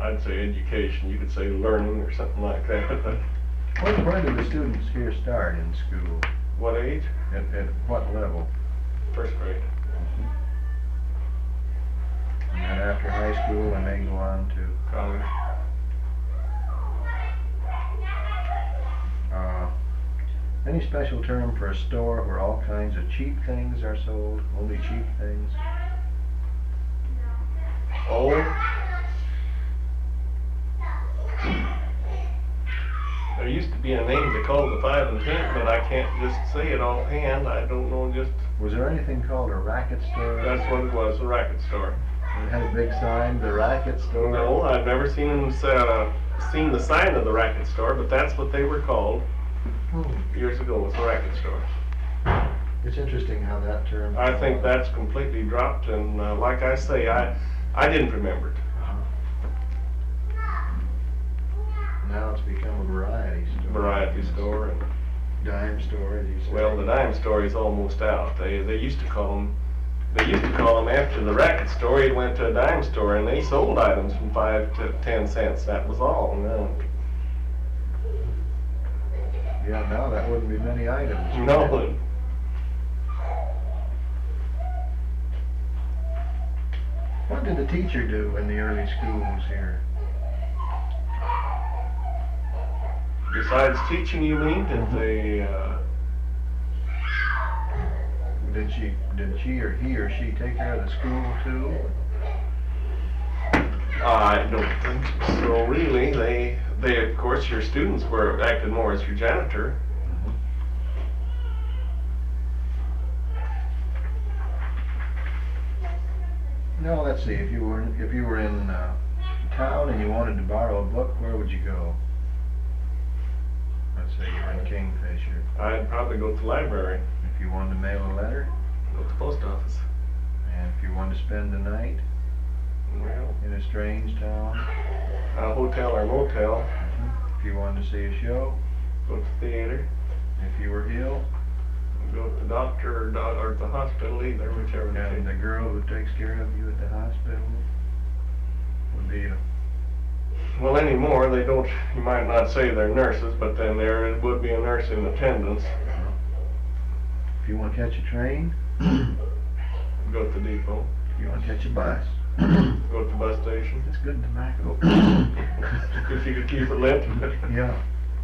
I'd say education. You could say learning or something like that. But When do the students here start in school? what age? At what level? First grade. And then after high school, they may go on to College. any special term for a store where all kinds of cheap things are sold? Only cheap things? Oh. There used to be a name they called the 5 and 10, but I can't just say it offhand. I don't know just. Was there anything called a racket store? That's what it was, a racket store. It had a big sign, the racket store? No, I've never seen them seen the sign of the racket store, but that's what they were called years ago, was a racket store. It's interesting how that term... I think that's completely dropped, and like I say, I didn't remember it. Now it's become a variety store. Variety store. And dime store, as you say. well, the dime store is almost out. They used to call them after the racket store. It went to a dime store, and they sold items from 5 to 10 cents. That was all. No. Yeah, now that wouldn't be many items. No. What did the teacher do in the early schools here? Besides teaching, you mean? Did they? Did she or he or she take care of the school too? I don't think so. Really, they of course your students were acted more as your janitor. No, let's see. If you were in town and you wanted to borrow a book, where would you go? Let's say you're in Kingfisher. I'd probably go to the library. If you wanted to mail a letter, Go to the post office. and if you wanted to spend the night Well, in a strange town, a hotel or motel. if you wanted to see a show, Go to the theater. if you were ill, Go to the doctor or the hospital, either, whichever the and the case. girl who takes care of you at the hospital would be a... Well, anymore they don't. You might not say they're nurses, but then there would be a nurse in attendance. If you want to catch a train, Go to the depot. if you want to catch a bus, Go to the bus station. it's good tobacco. If you could keep it lit. Yeah.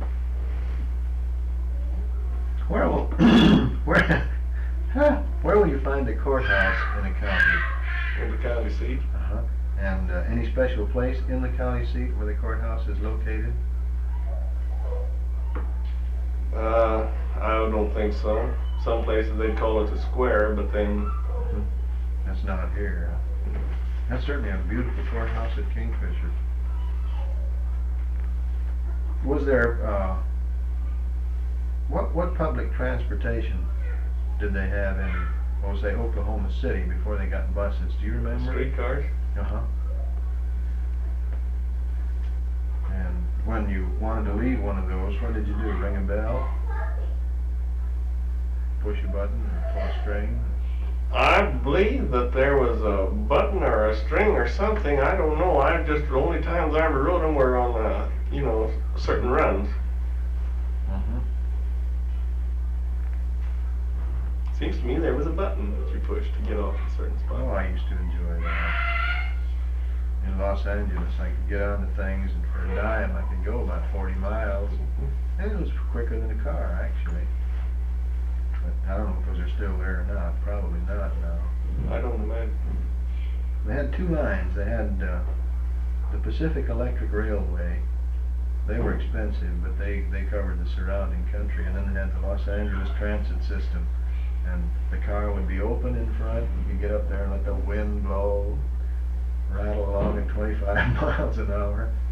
Where will you find a courthouse in a county? In the county seat. And any special place in the county seat where the courthouse is located? I don't think so. Some places they'd call it a square, but then That's not here. That's certainly a beautiful courthouse at Kingfisher. Was there, what public transportation did they have in, well, say, Oklahoma City before they got buses? Do you remember? streetcars. Uh-huh. And when you wanted to leave one of those, what did you do? Ring a bell? Push a button or pull a string? I believe that there was a button or a string or something. I don't know. The only times I ever rode them were on, certain runs. Seems to me there was a button that you pushed to get off a certain spot. Oh, I used to enjoy that. In Los Angeles, I could get on the things, and for a dime, I could go about 40 miles. And it was quicker than a car, actually. But I don't know if those are still there or not. Probably not now. I don't imagine. They had two lines. They had the Pacific Electric Railway. They were expensive, but they covered the surrounding country. And then they had the Los Angeles Transit System. And the car would be open in front. You could get up there and let the wind blow, rattle along at 25 miles an hour.